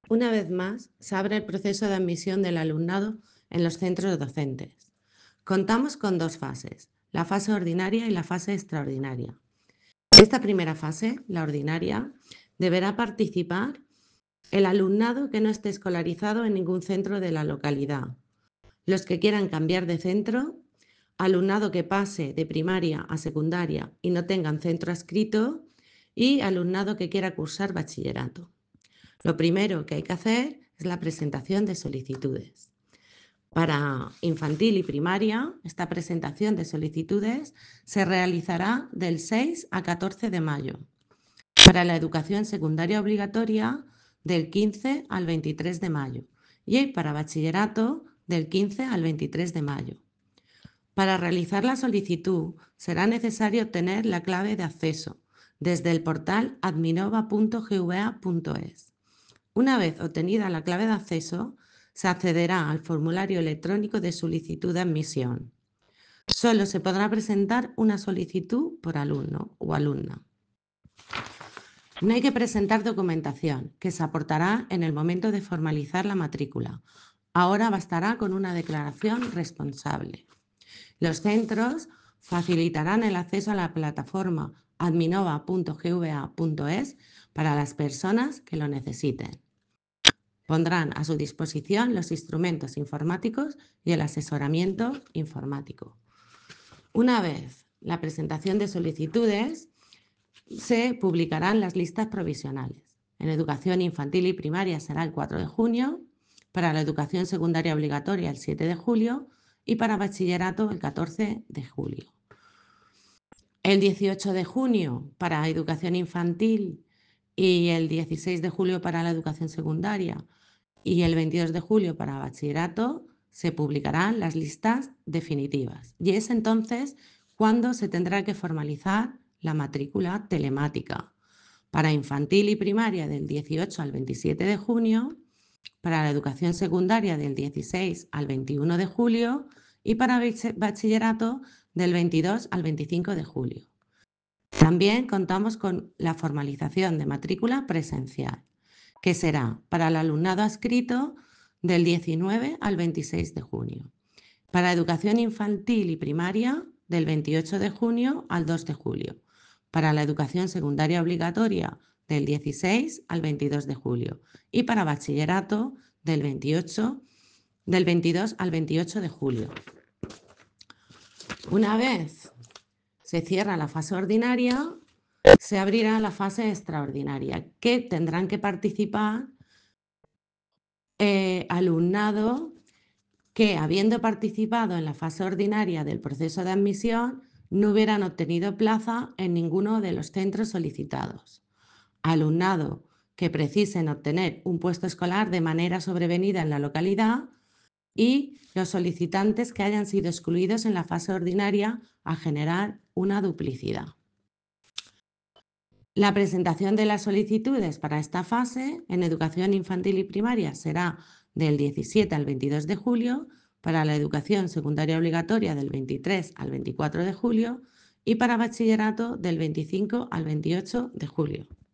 Una vez más, se abre el proceso de admisión del alumnado en los centros docentes. Contamos con dos fases, la fase ordinaria y la fase extraordinaria. Esta primera fase, la ordinaria, deberá participar el alumnado que no esté escolarizado en ningún centro de la localidad, los que quieran cambiar de centro, alumnado que pase de primaria a secundaria y no tengan centro adscrito y alumnado que quiera cursar bachillerato. Lo primero que hay que hacer es la presentación de solicitudes. Para infantil y primaria, esta presentación de solicitudes se realizará del 6 a 14 de mayo. Para la educación secundaria obligatoria, del 15 al 23 de mayo. Y para bachillerato, del 15 al 23 de mayo. Para realizar la solicitud, será necesario obtener la clave de acceso desde el portal adminova.gva.es. Una vez obtenida la clave de acceso, se accederá al formulario electrónico de solicitud de admisión. Solo se podrá presentar una solicitud por alumno o alumna. No hay que presentar documentación, que se aportará en el momento de formalizar la matrícula. Ahora bastará con una declaración responsable. Los centros facilitarán el acceso a la plataforma adminova.gva.es para las personas que lo necesiten. Pondrán a su disposición los instrumentos informáticos y el asesoramiento informático. Una vez la presentación de solicitudes, se publicarán las listas provisionales. En educación infantil y primaria será el 4 de junio, para la educación secundaria obligatoria el 7 de julio y para bachillerato el 14 de julio. El 18 de junio para educación infantil y el 16 de julio para la educación secundaria y el 22 de julio para bachillerato se publicarán las listas definitivas. Y es entonces cuando se tendrá que formalizar la matrícula telemática. Para infantil y primaria del 18 al 27 de junio, para la educación secundaria del 16 al 21 de julio y para bachillerato del 22 al 25 de julio. También contamos con la formalización de matrícula presencial, que será para el alumnado adscrito del 19 al 26 de junio. Para educación infantil y primaria, del 28 de junio al 2 de julio. Para la educación secundaria obligatoria, del 16 al 22 de julio. Y para bachillerato, del 22 al 28 de julio. Una vez se cierra la fase ordinaria, se abrirá la fase extraordinaria, que tendrán que participar alumnado que, habiendo participado en la fase ordinaria del proceso de admisión, no hubieran obtenido plaza en ninguno de los centros solicitados. Alumnado que precisen obtener un puesto escolar de manera sobrevenida en la localidad y los solicitantes que hayan sido excluidos en la fase ordinaria a generar una duplicidad. La presentación de las solicitudes para esta fase en educación infantil y primaria será del 17 al 22 de julio, para la educación secundaria obligatoria del 23 al 24 de julio y para bachillerato del 25 al 28 de julio.